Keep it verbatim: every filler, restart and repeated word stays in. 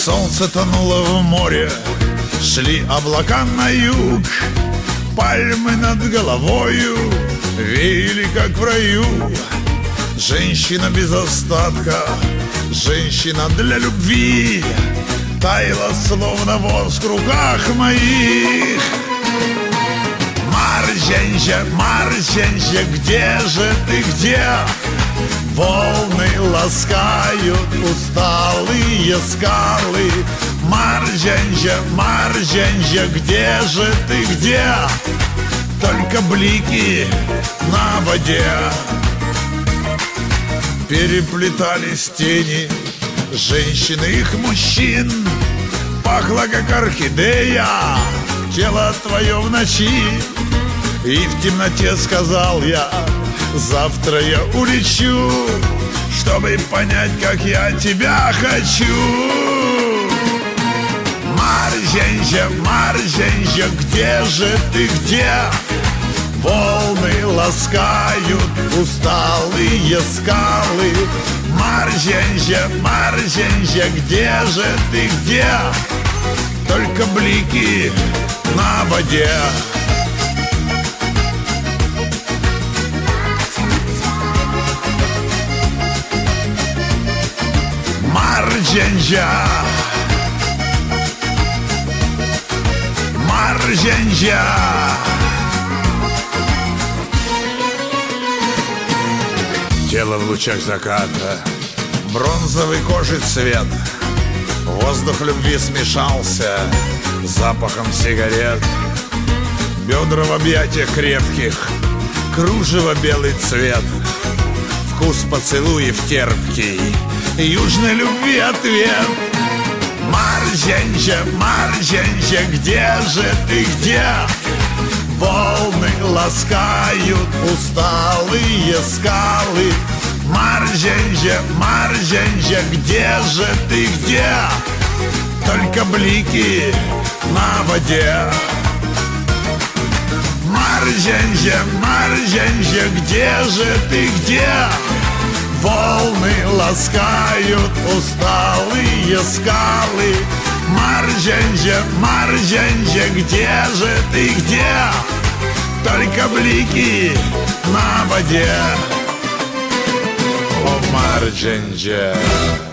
Солнце тонуло в море, шли облака на юг, пальмы над головою веяли, как в раю. Женщина без остатка, женщина для любви, таяла, словно воск в руках моих. Марженья, Марженья, где же ты, где? Волны ласкают усталые скалы. Марженья, Марженья, где же ты, где? Только блики на воде. Переплетались тени женщин и их мужчин. Пахло, как орхидея, тело твое в ночи. И в темноте сказал я: завтра я улечу, чтобы понять, как я тебя хочу. Марженья, Марженья, где же ты, где? Волны ласкают усталые скалы. Марженья, Марженья, где же ты, где? Только блики на воде. Марженья, Марженья. Тело в лучах заката, бронзовый кожи цвет. Воздух любви смешался с запахом сигарет. Бедра в объятиях крепких, кружево белый цвет. Вкус поцелуев терпкий, южной любви ответ. Марженья, Марженья, где же ты, где? Волны ласкают усталые скалы. Марженья, Марженья, где же ты, где? Только блики на воде. Марженья, Марженья, где же ты, где? Волны ласкают усталые скалы. Марженья, Марженья, где же ты, где? Только блики на воде. О, Марженья.